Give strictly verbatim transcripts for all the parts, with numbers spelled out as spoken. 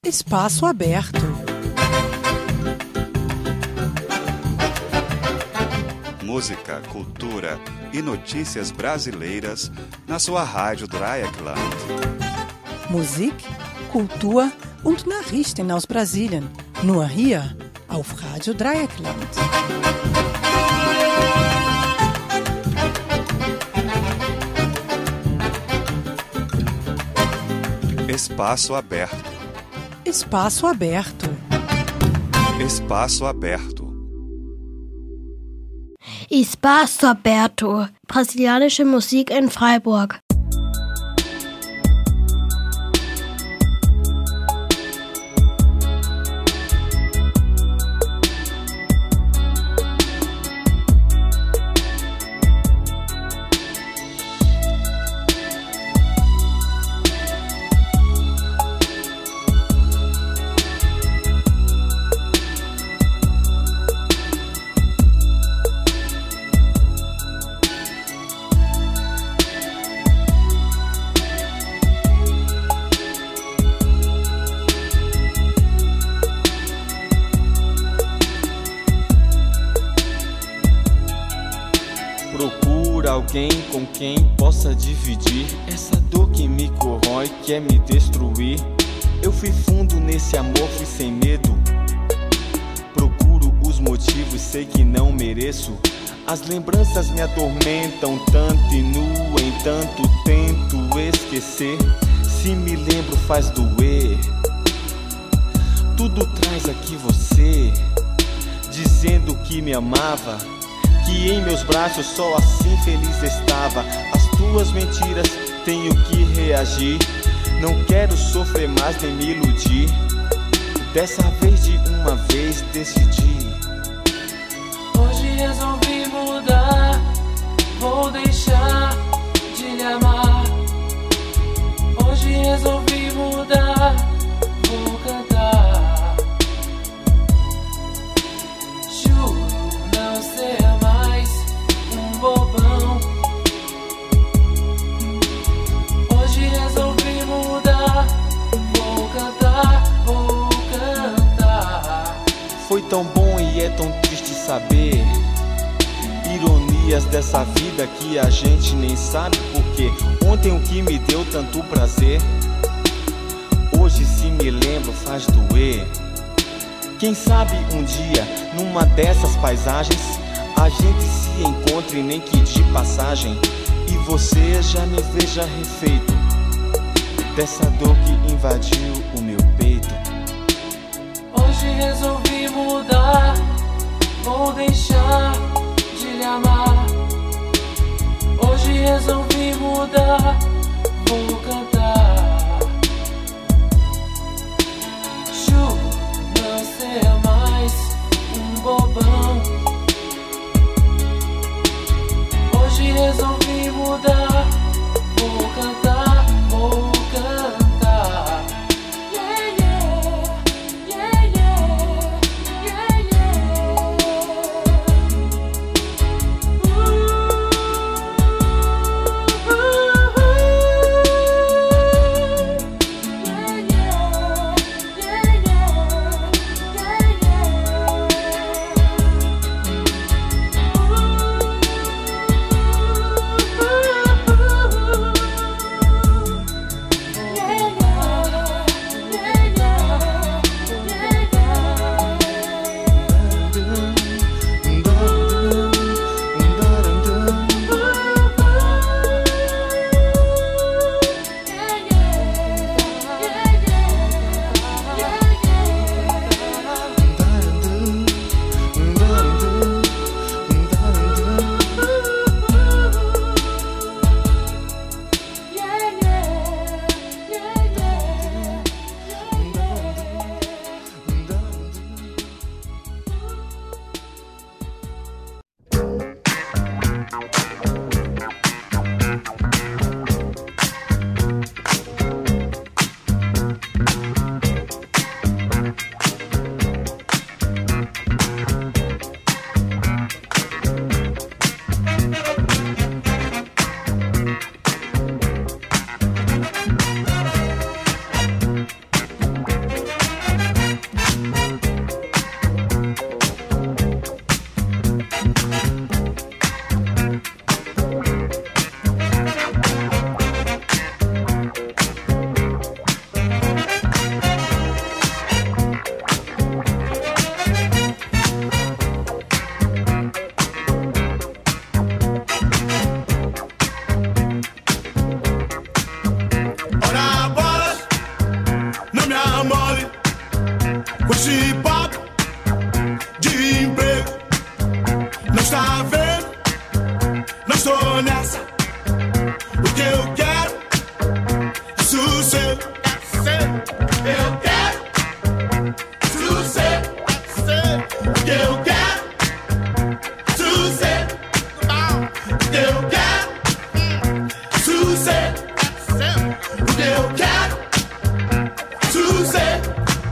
Espaço Aberto. Música, cultura e notícias brasileiras na sua Rádio Dreieckland. Musik, Kultur und Nachrichten aus Brasilien. Nur hier auf Rádio Dreieckland. Espaço Aberto. Espaço Aberto. Espaço Aberto. Espaço Aberto. Brasilianische Musik in Freiburg. Procura alguém com quem possa dividir essa dor que me corrói, quer me destruir. Eu fui fundo nesse amor, fui sem medo. Procuro os motivos, sei que não mereço. As lembranças me atormentam tanto e no entanto tento esquecer. Se me lembro faz doer. Tudo traz aqui você, dizendo que me amava, que em meus braços só assim feliz estava. As tuas mentiras tenho que reagir. Não quero sofrer mais nem me iludir. Dessa vez de uma vez decidi. Hoje resolvi mudar. Vou deixar de lhe amar. Hoje resolvi mudar. Vou cantar. Juro não ser bobão. Hoje resolvi mudar. Vou cantar, vou cantar. Foi tão bom e é tão triste saber ironias dessa vida que a gente nem sabe porque. Ontem o que me deu tanto prazer, hoje se me lembro faz doer. Quem sabe um dia, numa dessas paisagens, a gente se encontre nem que de passagem e você já me veja refeito dessa dor que invadiu o meu peito. Hoje resolvi mudar. Vou deixar de lhe amar. Hoje resolvi mudar. Vou cantar. Juro não ser mais um bobão. Hoje resolvi mudar. Vou cantar, vou cantar. Yeah, yeah, yeah, yeah, yeah, yeah. Uh, uh, uh. me amole com esse papo de emprego. Não está vendo? Não estou nessa. O que eu quero é sossego. Eu quero sossego. O que eu quero é sossego. O que eu quero é sossego. O que eu quero é sossego.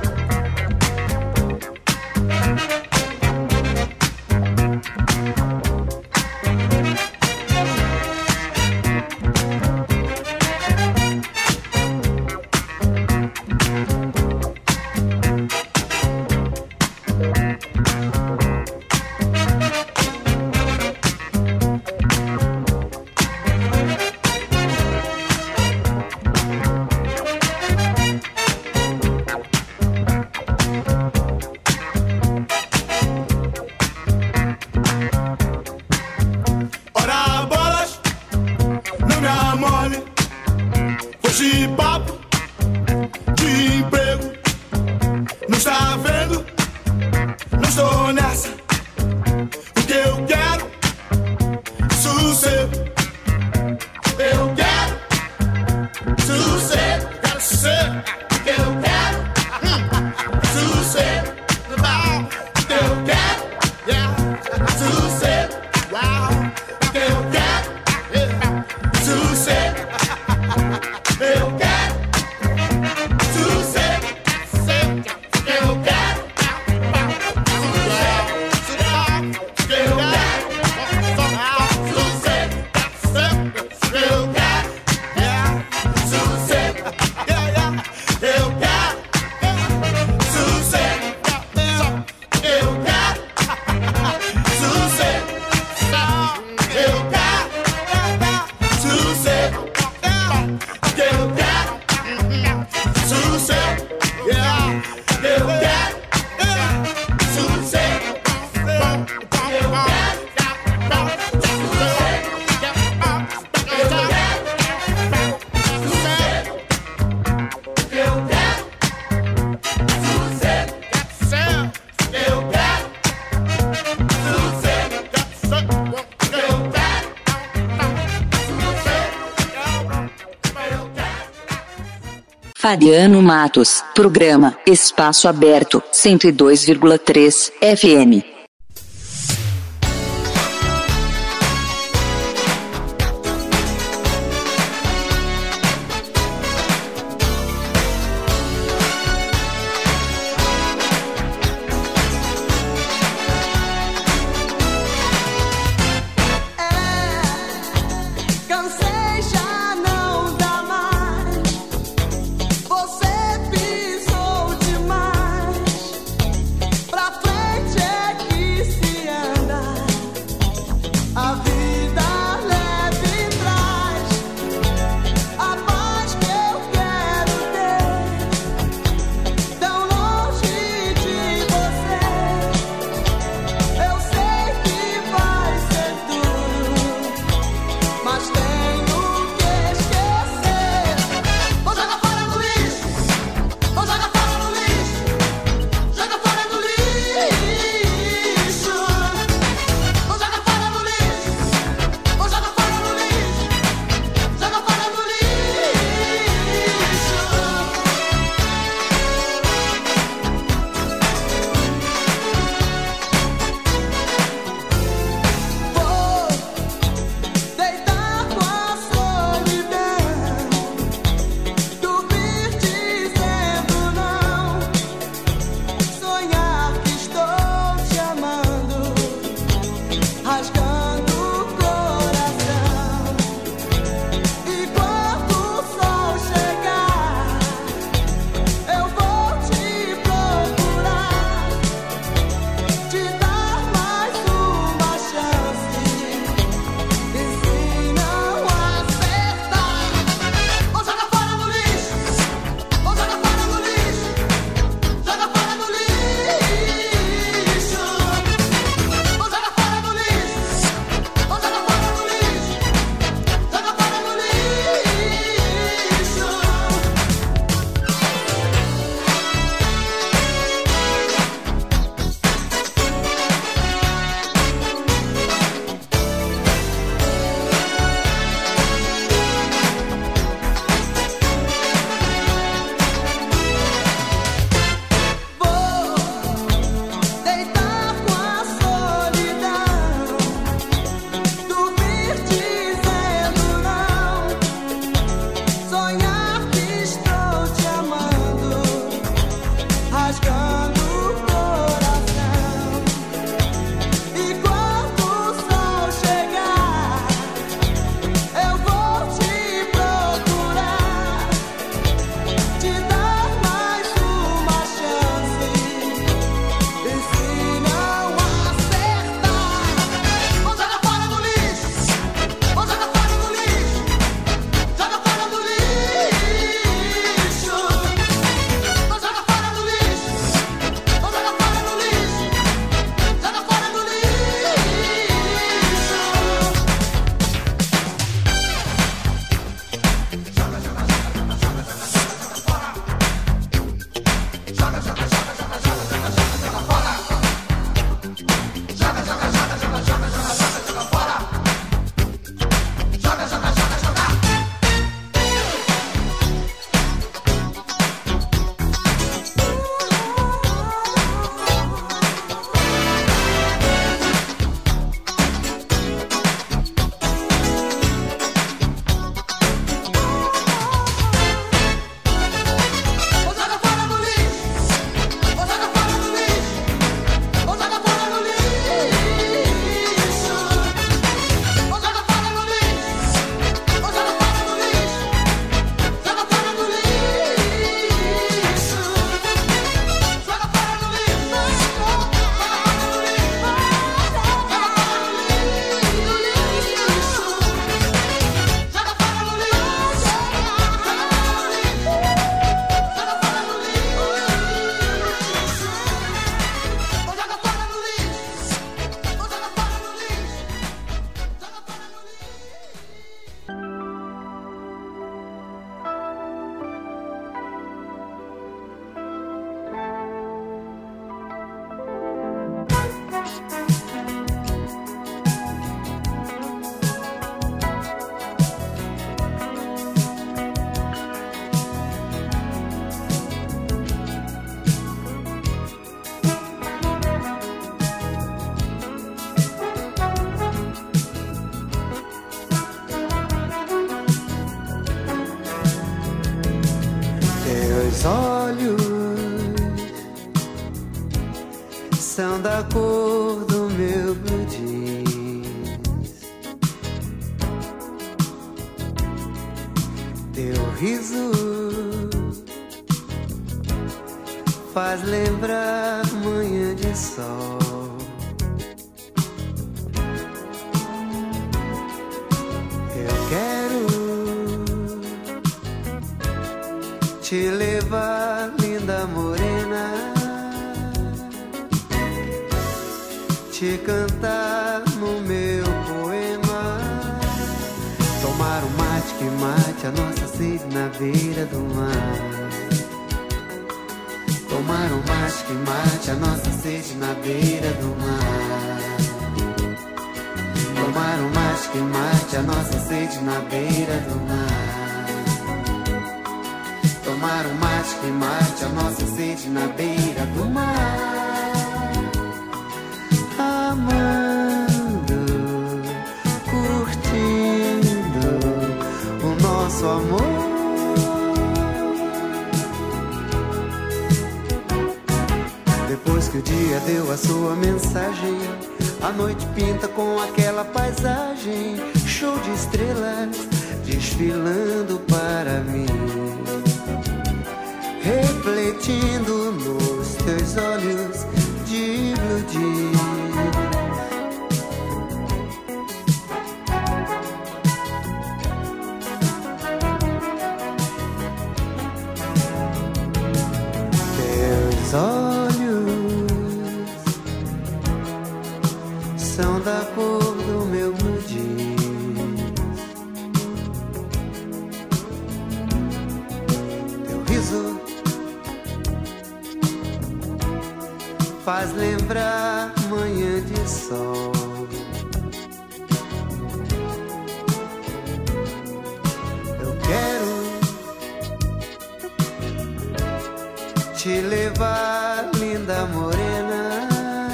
Ora bolas, não me amole com esse papo de emprego. Não está vendo? Não estou nessa. O que eu quero é sossego. Eu quero sossego. Quero sossego. O que eu quero é sossego. O que eu quero é sossego. O que eu quero é sossego. Eu quero sossego. Eu quero Fabiano Matos, programa Espaço Aberto, cento e dois vírgula três F M. Você pisou demais. Pra frente é que rasgando o coração. E quando o sol chegar, eu vou te procurar, te dar mais uma chance. E se não acertar, vou jogar fora no lixo, vou jogar fora no lixo, joga fora no lixo, vou jogar fora no lixo, vou jogar fora no lixo, joga fora no lixo. Vou jogar fora no lixo, vou jogar fora no lixo, vou jogar fora no lixo, vou jogar fora no lixo, vou jogar fora no lixo, joga fora no lixo, joga fora no lixo, joga fora no Teus olhos são da cor do meu blue jeans. Teu riso faz lembrar manhã de sol. Eu quero te levar, linda morena, te cantar no meu poema, tomar um mate que mate a nossa sede na beira do mar, tomar um mate que mate a nossa sede na beira do mar, tomar um mate que mate a nossa sede na beira do mar, tomar um mate que mate a nossa sede na beira do mar, amando, curtindo o nosso amor. Depois que o dia deu a sua mensagem, a noite pinta com aquela paisagem, show de estrelas desfilando para mim, refletindo nos teus olhos de blue jeans. Teus olhos são da cor do meu blue jeans. Teu riso faz lembrar manhã de sol. Eu quero te levar, linda morena,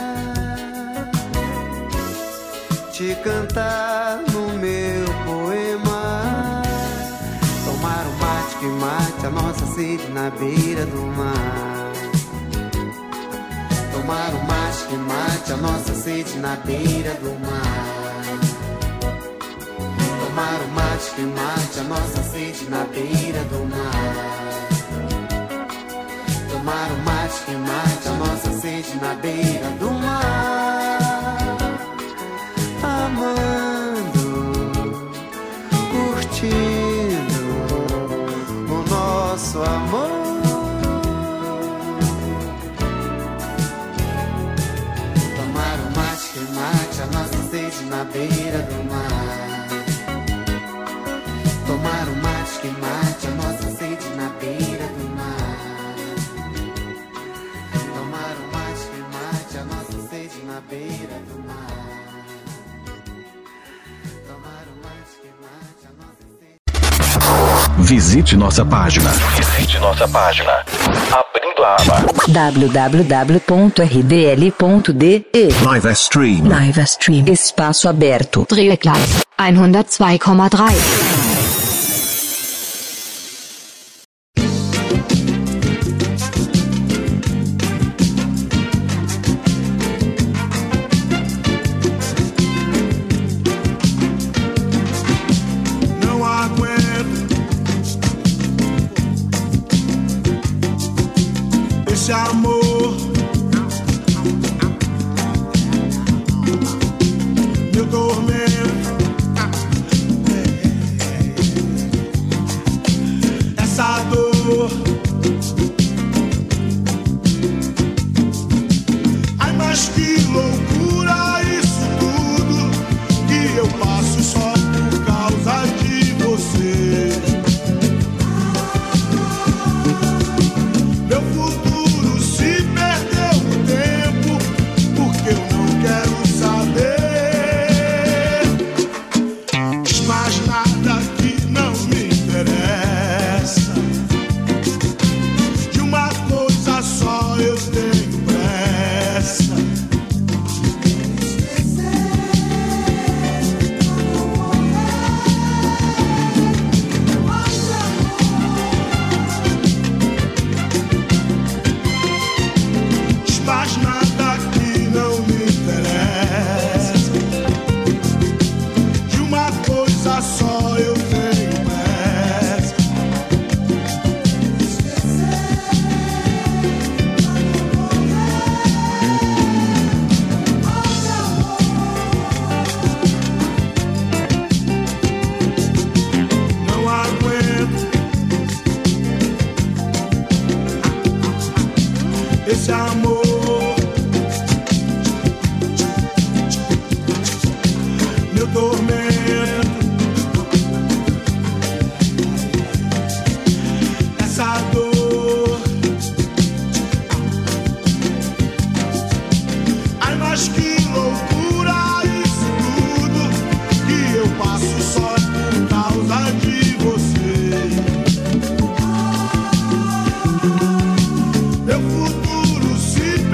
te cantar no meu poema, tomar um mate que mate a nossa sede na beira do mar, sede na beira do mar. Tomar um mate que mate a nossa sede na beira do mar. Tomar um mate que mate a nossa sede na beira do mar. Amando, curtindo o nosso amor. Tomar um mate que mate a nossa sede na beira do mar. Tomar um mate que mate a nossa sede na beira do mar. Tomar um mate que mate a nossa sede na beira do mar. Tomar um mate que mate a nossa sede. Visite nossa página. Visite nossa página. Abrindo a aba w w w ponto r d l ponto d e. Live Stream. Live Stream. Espaço aberto. Dreieckland hundertzwei Komma drei. Esse amor, meu tormento, essa dor. Ai, mas que loucura isso tudo que eu passo só por causa de você. Meu futuro se perdeu no tempo, porque eu não quero saber mais nada que não me interessa. De uma coisa só eu tenho pressa. Mais nada que não me interessa. De uma coisa só eu tenho pressa. Não aguento esse amor. Meu tormento, essa dor. Ai, mas que loucura isso tudo que eu passo só por causa de você. Meu futuro se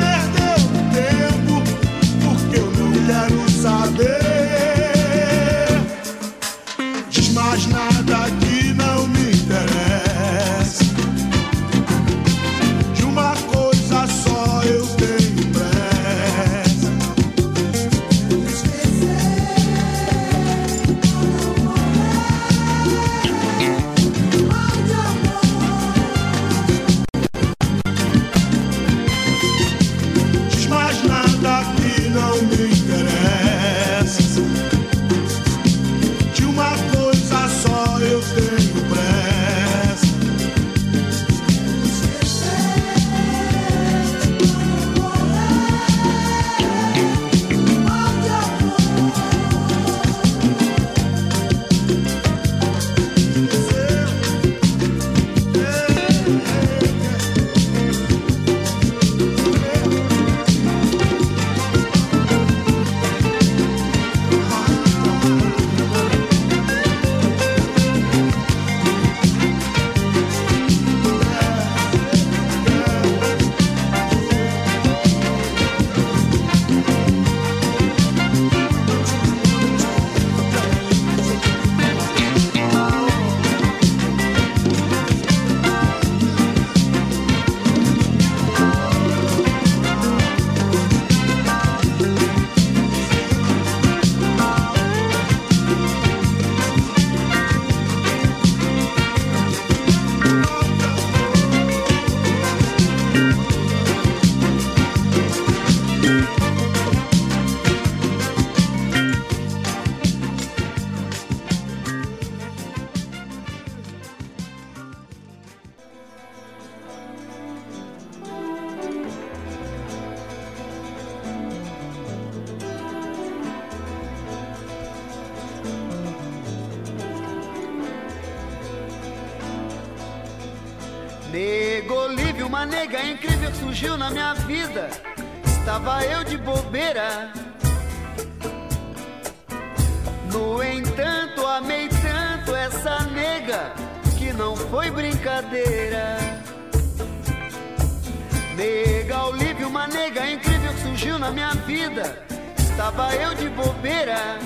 Olívio, uma nega incrível que surgiu na minha vida. Estava eu de bobeira. No entanto, amei tanto essa nega que não foi brincadeira. Nega Olívio, uma nega incrível que surgiu na minha vida. Estava eu de bobeira.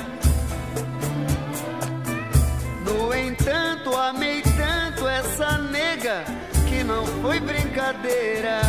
No entanto, amei tanto essa nega que não foi brincadeira.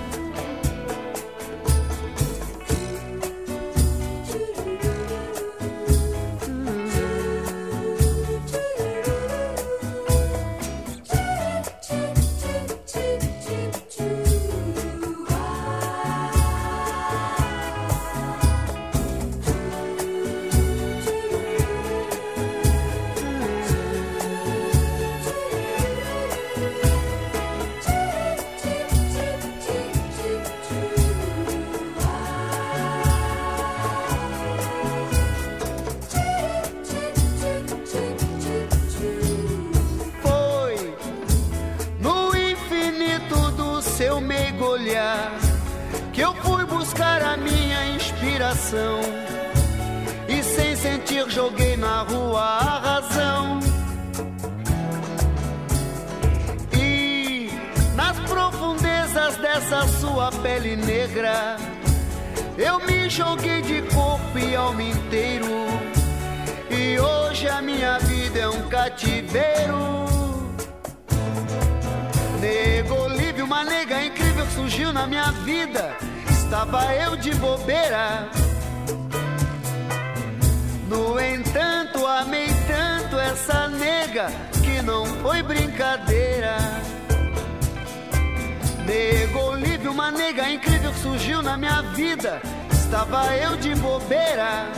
Que eu fui buscar a minha inspiração e sem sentir joguei na rua a razão. E nas profundezas dessa sua pele negra eu me joguei de corpo e alma inteiro. E hoje a minha vida é um cativeiro. Nega Olívio, uma nega incrível que surgiu na minha vida. Estava eu de bobeira. No entanto, amei tanto essa nega que não foi brincadeira. Nega Olívio, uma nega incrível que surgiu na minha vida. Estava eu de bobeira.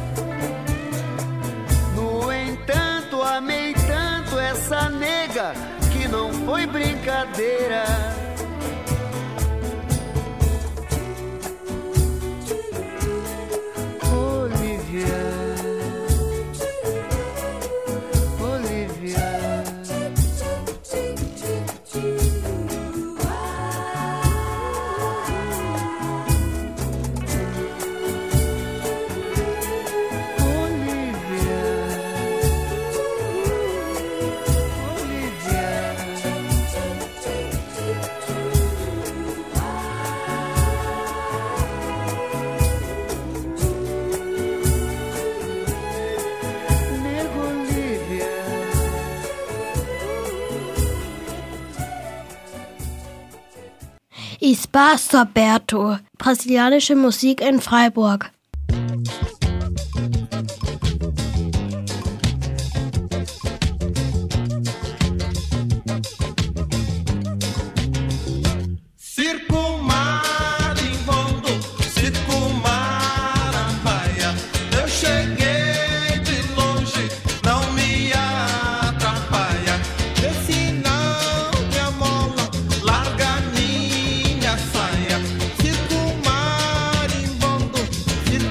No entanto, amei tanto essa nega que não foi brincadeira. Olívia, Olívia. Espaço Aberto, brasilianische Musik in Freiburg. Circo marimbondo,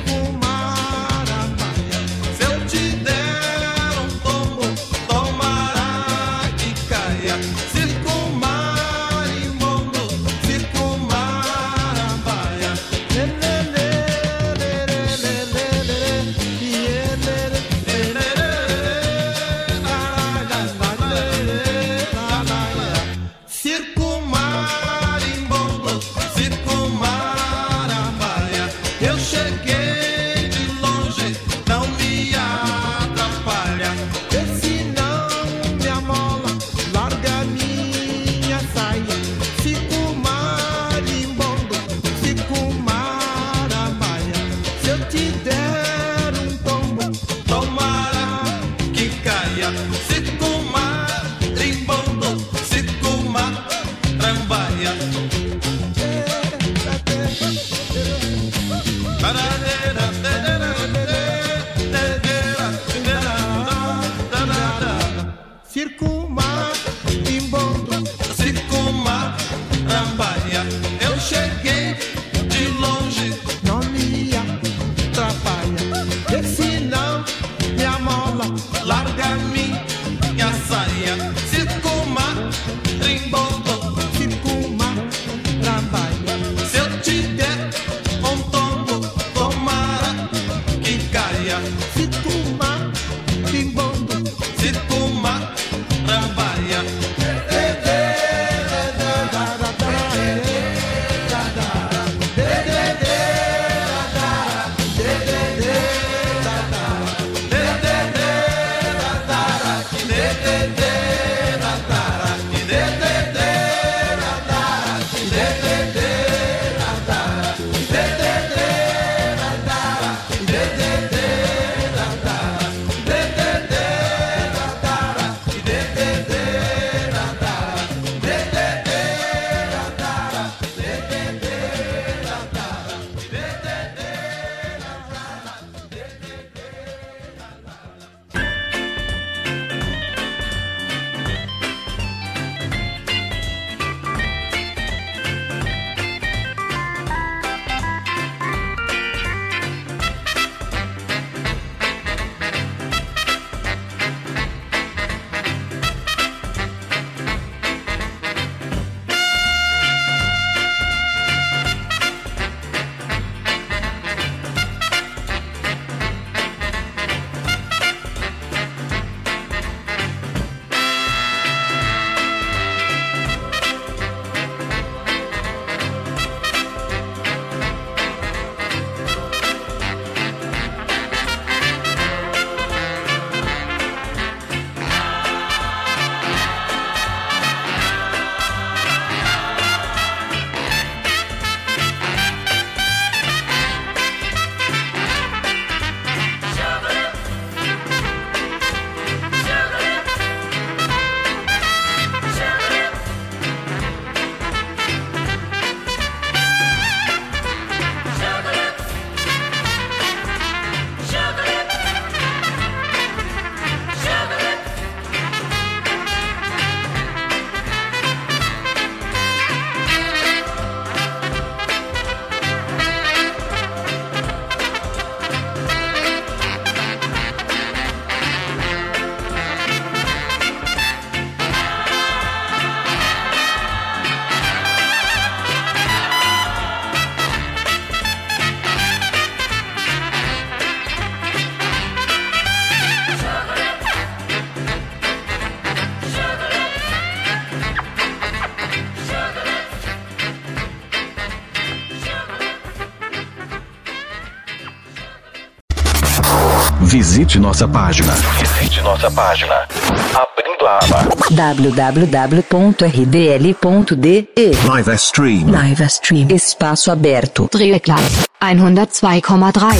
Visite nossa página. Visite nossa página. Abrindo a aba w w w ponto r d l ponto d e. Live Stream. Live Stream. Espaço aberto. Dreieckland hundertzwei Komma drei.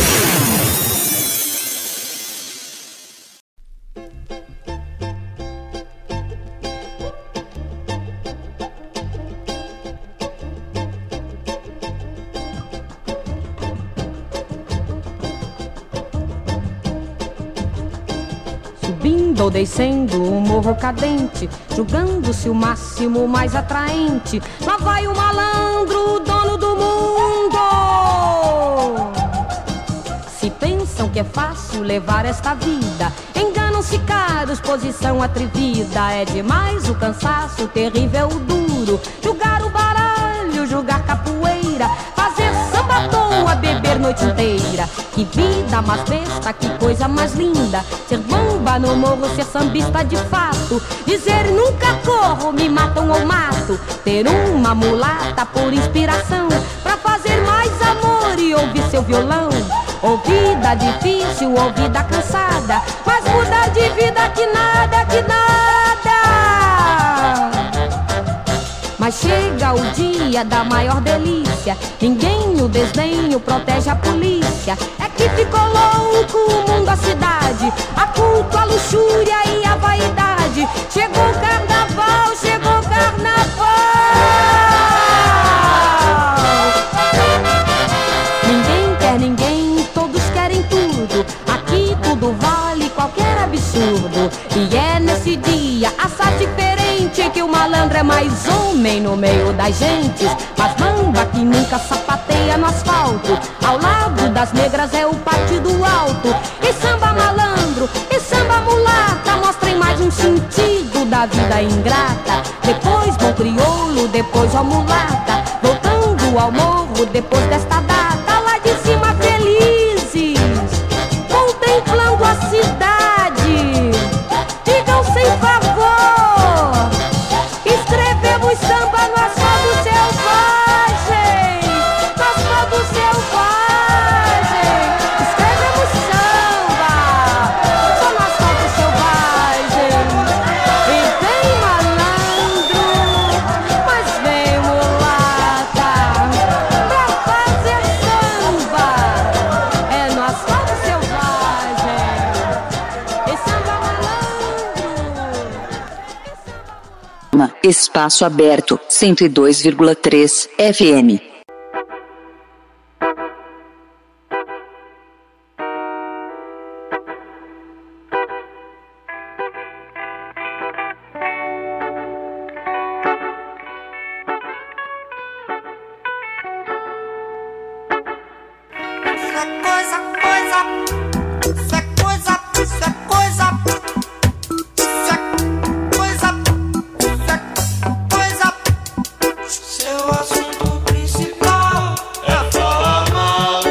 Subindo ou descendo o morro cadente, julgando-se o máximo mais atraente. Lá vai o malandro, o dono do mundo. Se pensam que é fácil levar esta vida, enganam-se caros, posição atrevida. É demais o cansaço, terrível o duro. Julgar o baralho, julgar capoeira, fazer samba à toa, beber noite inteira. Que vida mais besta, que coisa mais linda. Ser bamba no morro, ser sambista de fato. Dizer nunca corro, me matam ou mato. Ter uma mulata por inspiração, pra fazer mais amor e ouvir seu violão. Ou vida difícil, ou vida cansada, mas mudar de vida que nada, que nada. Mas chega o dia da maior delícia, ninguém o desdenho protege a polícia. É que ficou louco o mundo, a cidade, a culto, a luxúria e a vaidade. Chegou o carnaval, chegou o carnaval. Ninguém quer ninguém, todos querem tudo. Aqui tudo vale qualquer absurdo. E é nesse dia, assaz diferente, que o malandro é mais homem no meio das gentes. Mas bamba que nunca sapateia no asfalto, ao lado das negras é o partido alto. E samba malandro, e samba mulata, mostrem mais um sentido da vida ingrata. Depois bom crioulo, depois ó mulata, voltando ao morro depois desta data. Lá de cima felizes, contemplando a cidade, digam sem favor, escrevemos samba no asfalto selvagem, no asfalto selvagem. Escrevemos samba só no asfalto selvagem. E vem malandro, mas vem mulata, pra fazer samba é no asfalto selvagem. E samba malandro. Espaço aberto, cento e dois vírgula três F M. Isso é coisa, coisa. Isso é coisa, isso é coisa. Isso é coisa, isso é coisa. Seu assunto principal é falar mal.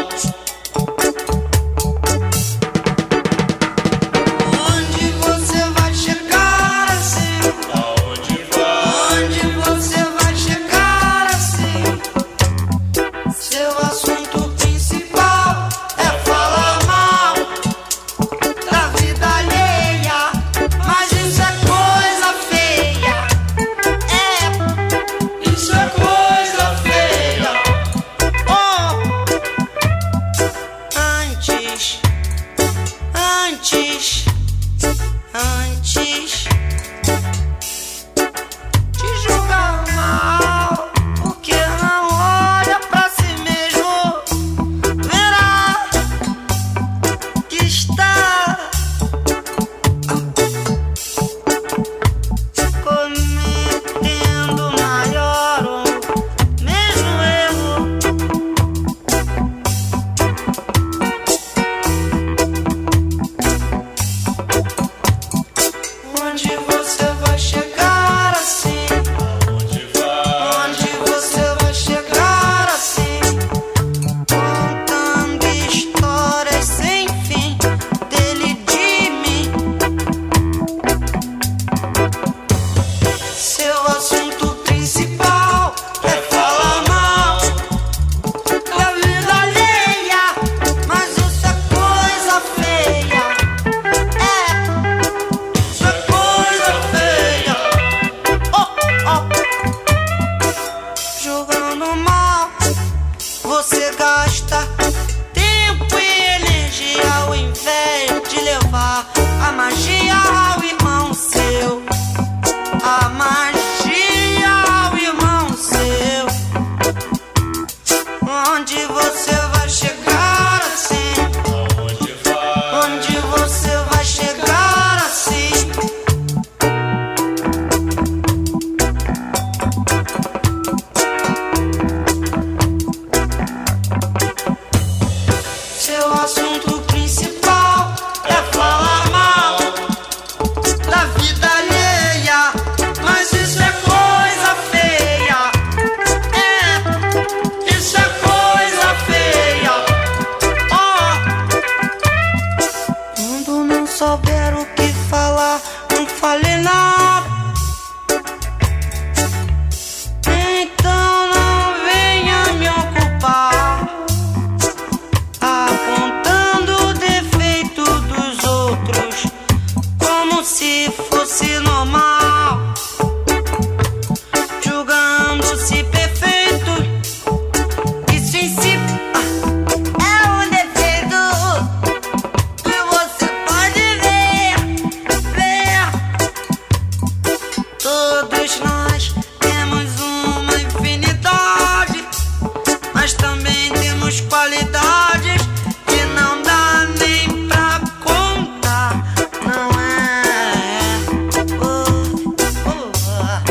Onde você vai chegar assim? Aonde vai? Onde você vai chegar assim? Seu assunto principal é falar mal. você gasta tempo e energia ao invés de levar a magia ao irmão seu. A magia ao irmão seu. Onde você vai chegar assim? Onde você vai chegar assim? Seu assunto principal é falar mal da vida alheia, mas isso é coisa feia. É, isso é coisa feia. Oh, quando não souber o que falar, não fale nada. Então não venha me ocupar apontando o defeito dos outros como se fosse normal, julgando-se perfeito. Isso em si ah, é um defeito que você pode ver, ver. Todos nós temos uma infinidade, mas também temos qualidades que não dá nem pra contar, não é? Oh, oh, ah.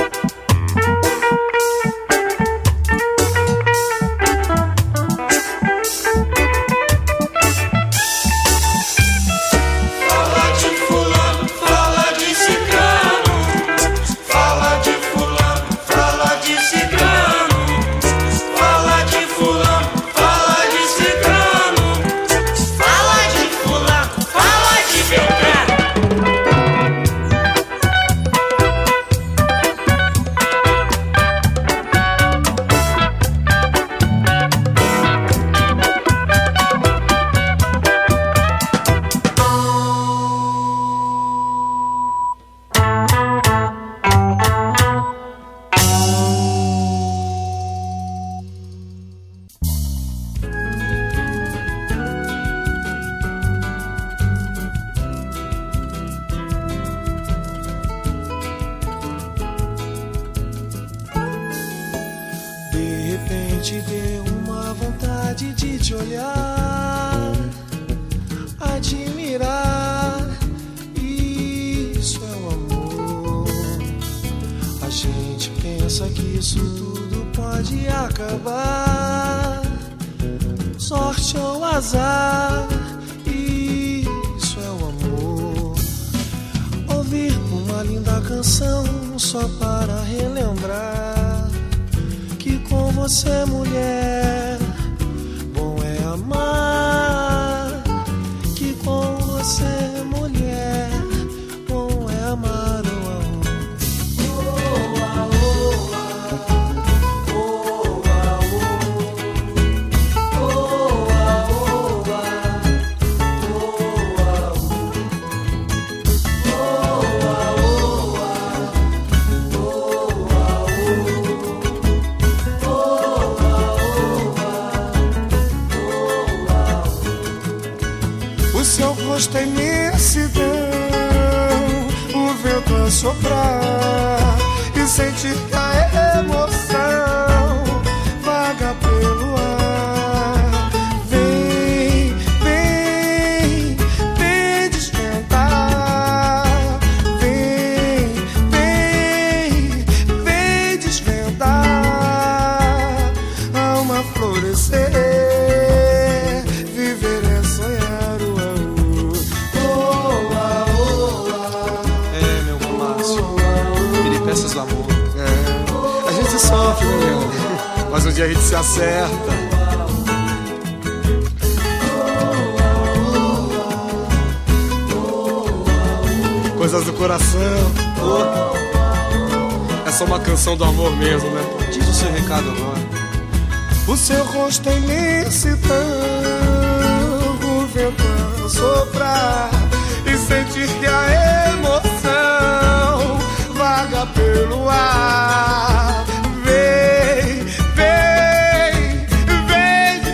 Fala de fulano, fala de ciclano. Fala de fulano, fala de ciclano. Fala de fulano, fala de ciclano. Fala de fulano, fala de beltrano. De repente deu uma vontade de te olhar, admirar. Isso é o amor. A gente pensa que isso tudo pode acabar. Sorte ou azar. Isso é o amor. Ouvir uma linda canção só para relembrar que com você, mulher, bom é amar. Que com você, mulher, bom é amar. O seu rosto é imensidão, o vento a soprar e sentir que a emoção vaga pelo ar. Vem, vem, vem desvendar. Vem, vem, vem desvendar. Alma florescer, viver é sonhar. Peças do amor. É. A gente sofre, né, meu? Mas um dia a gente se acerta. Coisas do coração. Oh. É só uma canção do amor mesmo, né? Diz o seu recado agora. O seu rosto é imensidão, o vento a soprar e sentir que a emoção vaga pelo ar. Vem, vem, vem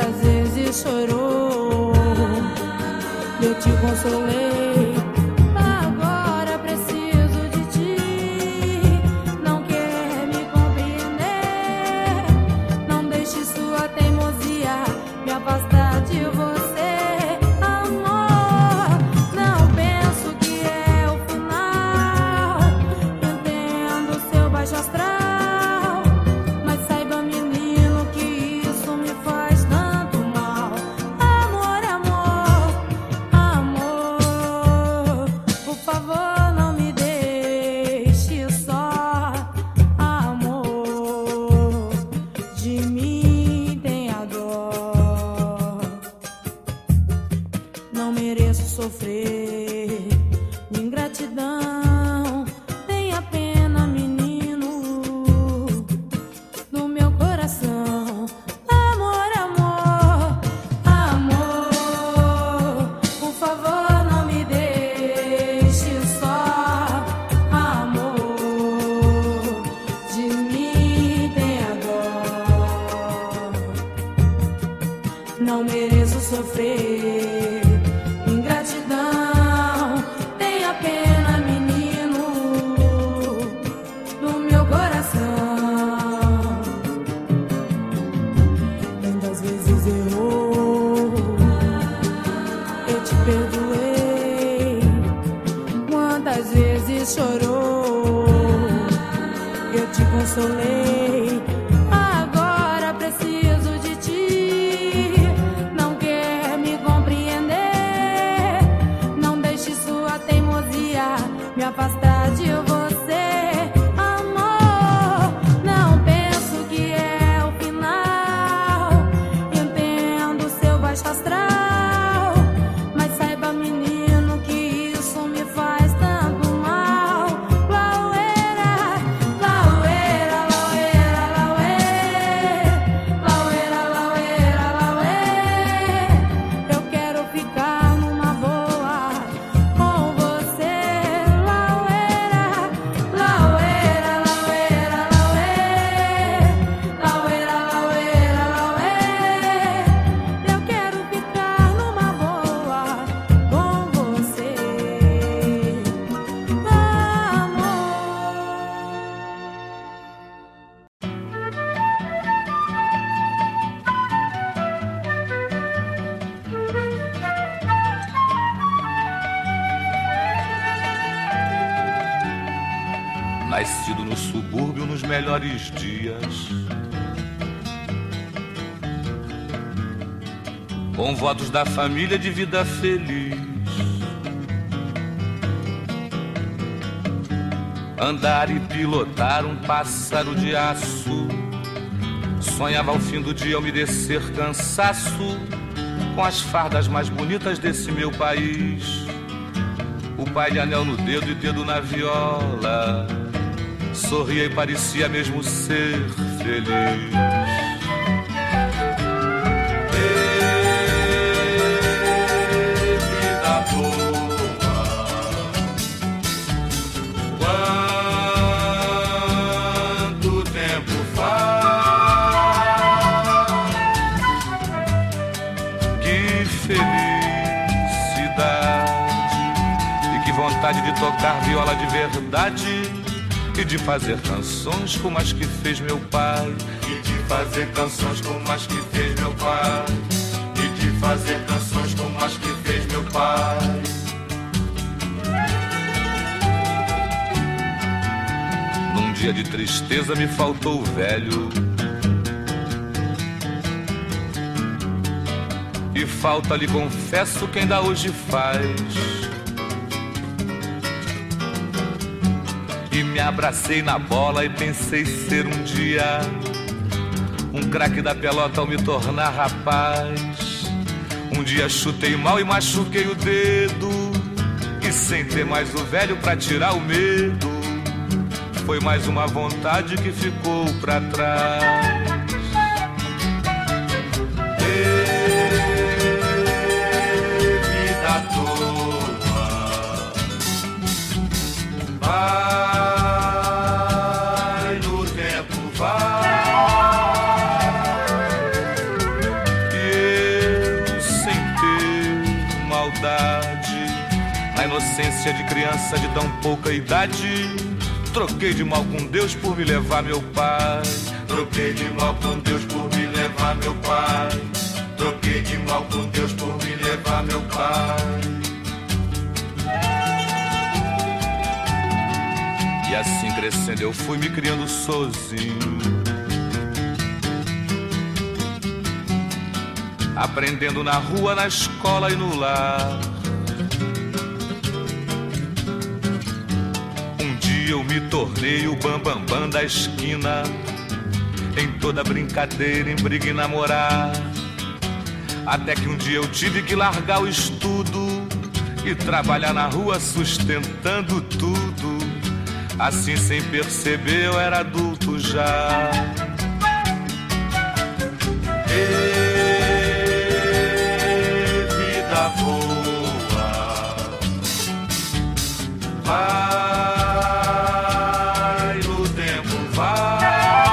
Quantas vezes chorou, eu te consolei. Agora preciso de ti. Não quer me compreender. Não deixe sua teimosia me afastar de você, amor. Não penso que é o final. Entendo seu baixo astral, mas saiba, menino, que isso me faz tanto mal. Amor, amor, amor, por favor, não me deixe só. Amor, de mim tenha dó. Não mereço sofrer de ingratidão. Tenha pena, menino, do meu coração. Amor, amor, amor, por favor, não me deixe só. Amor, de mim tenha dó. Não mereço sofrer ingratidão. Tenha pena, menino, do meu coração. Tantas vezes errou, eu te perdoei. Quantas vezes chorou, eu te consolei. Agora preciso de ti. Não quer me compreender. Não deixe sua teimosia me afastar de você, amor. Não penso que é o final. Entendo seu baixo astral, mas saiba, menino, que isso me faz tanto mal. Laueira, laueira, laueira, laueira, laueira, laueira, laueira. Eu quero ficar numa boa com você. Laueira, laueira, laueira, laueira, laueira, laueira, laueira. Eu quero ficar numa boa com você, amor. Nascido no subúrbio nos melhores dias, com votos da família de vida feliz. Andar e pilotar um pássaro de aço, sonhava ao fim do dia umedecer cansaço com as fardas mais bonitas desse meu país. O pai de anel no dedo e dedo na viola, sorria e parecia mesmo ser feliz. Ê, vida boa, quanto tempo faz, que felicidade e que vontade de tocar viola de verdade e de fazer canções como as que fez meu pai. E de fazer canções como as que fez meu pai. E de fazer canções como as que fez meu pai. Num dia de tristeza me faltou o velho, e falta, lhe confesso, que ainda hoje faz. E me abracei na bola e pensei ser um dia um craque da pelota ao me tornar rapaz. Um dia chutei mal e machuquei o dedo, e sem ter mais o velho pra tirar o medo, foi mais uma vontade que ficou pra trás. Vida toa, vai no tempo, vai, e saudade. Na inocência de criança de tão pouca idade, troquei de mal com Deus por me levar meu pai. Troquei de mal com Deus por me levar meu pai. Troquei de mal com Deus por me levar meu pai. E assim crescendo eu fui me criando sozinho, aprendendo na rua, na escola e no lar. Um dia eu me tornei o bambambam bam, bam da esquina, em toda brincadeira, em briga e namorar. Até que um dia eu tive que largar o estudo e trabalhar na rua sustentando tudo. Assim sem perceber eu era adulto já. Ei, vida boa, vai no tempo, vai.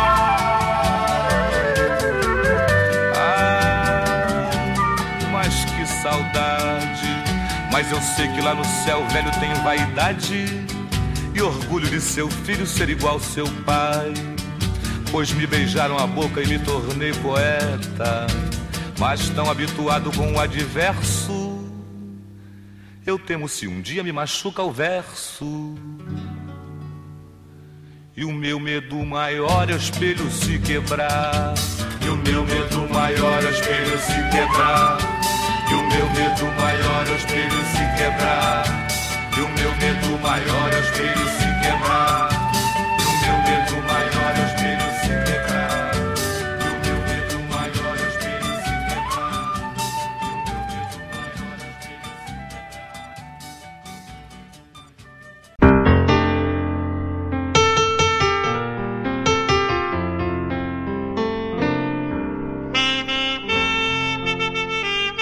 Ah, mas que saudade. Mas eu sei que lá no céu o velho tem vaidade e orgulho de seu filho ser igual ao seu pai. Pois me beijaram a boca e me tornei poeta. Mas tão habituado com o adverso, eu temo se um dia me machuca o verso. E o meu medo maior é o espelho se quebrar. E o meu medo maior é o espelho se quebrar. E o meu medo maior é o espelho se quebrar. E o meu medo maior é o espelho se quebrar. E o meu medo maior é o espelho se quebrar. E o meu medo maior é o espelho se quebrar. E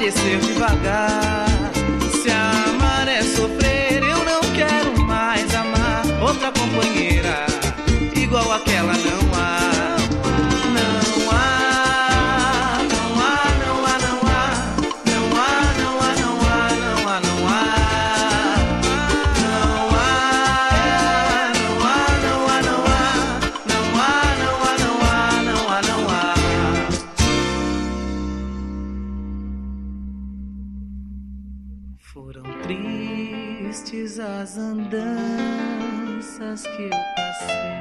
descer devagar. Se amar é sofrer, eu não quero mais amar outra companheira igual aquela não há. Não há, não há, não há, não há. Não há, não há, não há, não há, não há. Não há, não há, não há, não há. Não há, não há, não há, não há, não há. Foram tristes as andanças que eu passei.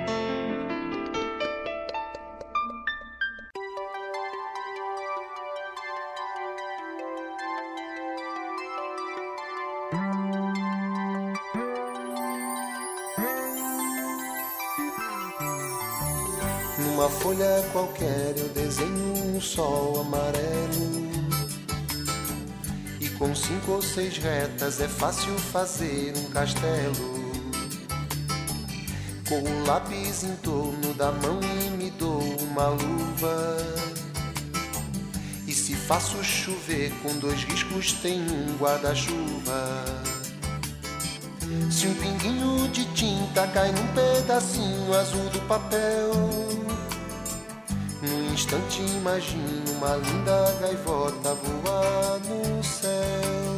Numa folha qualquer eu desenho um sol amarelo, e com cinco ou seis retas é fácil fazer um castelo. Com o lápis em torno da mão e me dou uma luva, e se faço chover com dois riscos tem um guarda-chuva. Se um pinguinho de tinta cai num pedacinho azul do papel, num instante imagino uma linda gaivota voar no céu.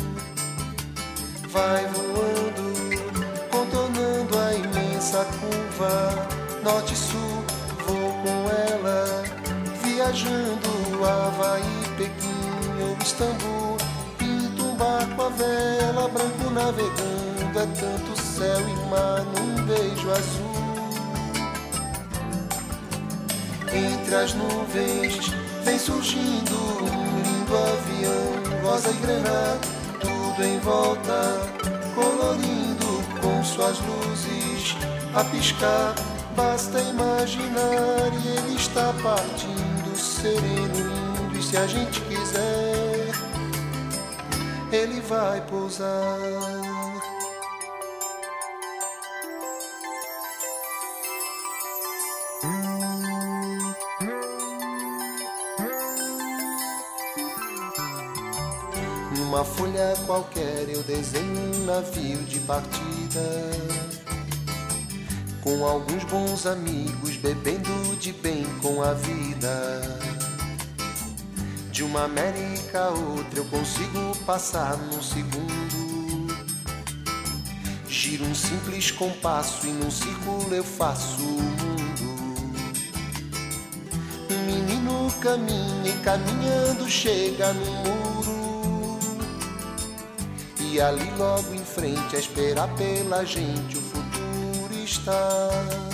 Vai voando, contornando a imensa curva, norte e sul, vou com ela, viajando Havaí, Pequim ou Istambul. Pinto um barco a vela, branco navegando, é tanto céu e mar num beijo azul. Entre as nuvens vem surgindo um lindo avião, rosa e grená, tudo em volta, colorindo com suas luzes a piscar. Basta imaginar e ele está partindo, sereno, lindo, e se a gente quiser, ele vai pousar. Numa folha qualquer eu desenho um navio de partida, com alguns bons amigos bebendo de bem com a vida. De uma América a outra eu consigo passar num segundo. Giro um simples compasso e num círculo eu faço o mundo. Um menino caminha e caminhando chega no muro, e ali logo em frente a esperar pela gente o futuro está.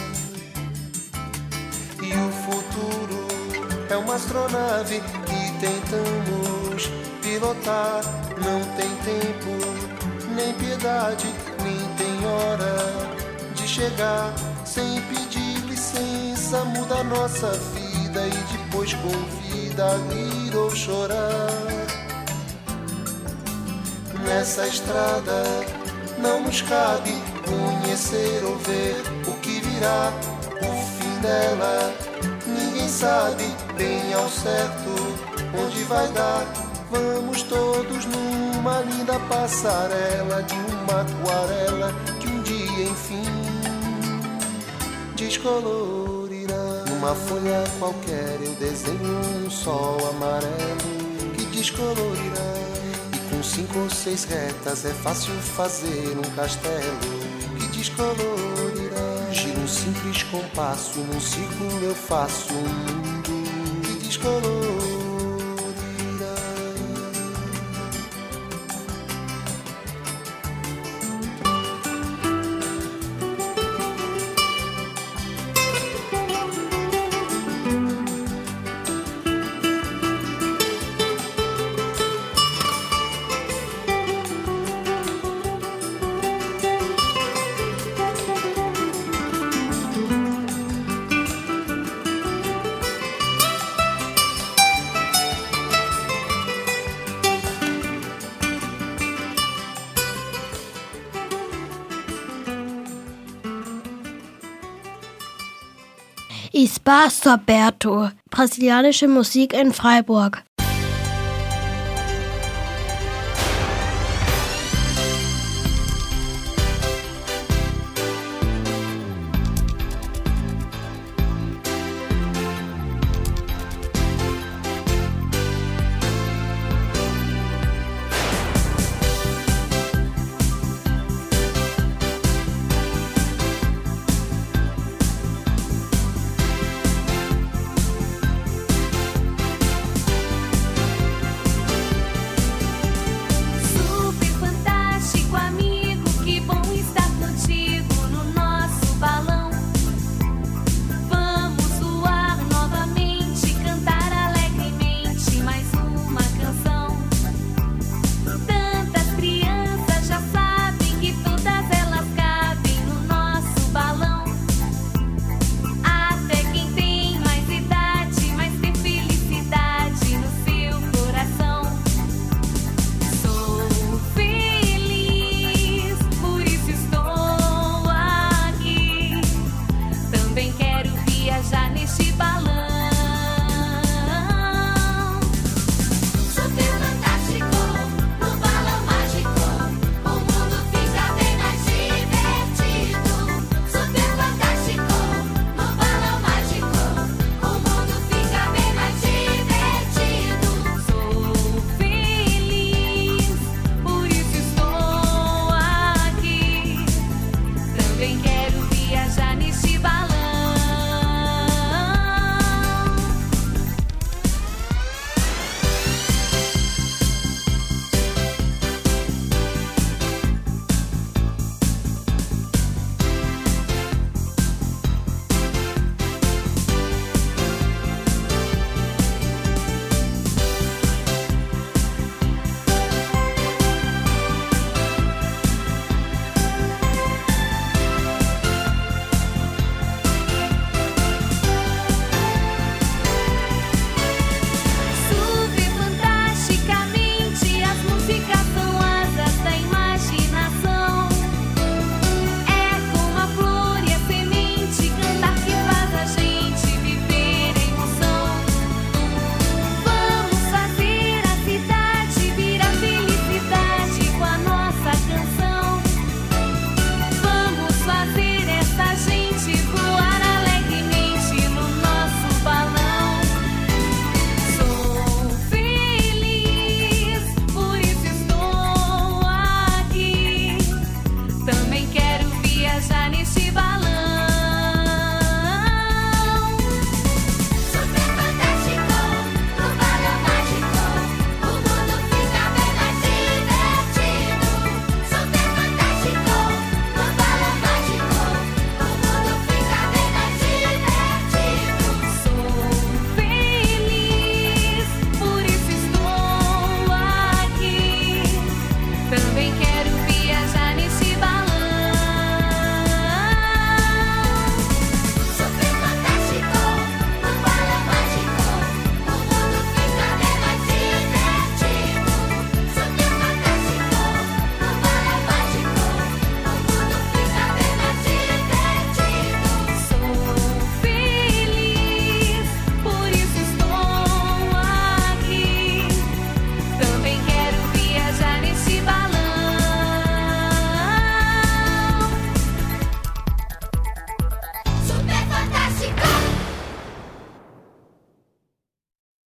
E o futuro é uma astronave que tentamos pilotar. Não tem tempo, nem piedade, nem tem hora de chegar. Sem pedir licença muda a nossa vida e depois convida a rir ou chorar. Nessa estrada não nos cabe conhecer ou ver o que virá, o fim dela. Ninguém sabe bem ao certo onde vai dar. Vamos todos numa linda passarela de uma aquarela que um dia enfim descolorirá. Numa folha qualquer eu desenho um sol amarelo que descolorirá. Com cinco ou seis retas é fácil fazer um castelo que descolorirá. Giro um simples compasso, num círculo eu faço um mundo que descolorirá. Espaço Aberto. Brasilianische Musik in Freiburg.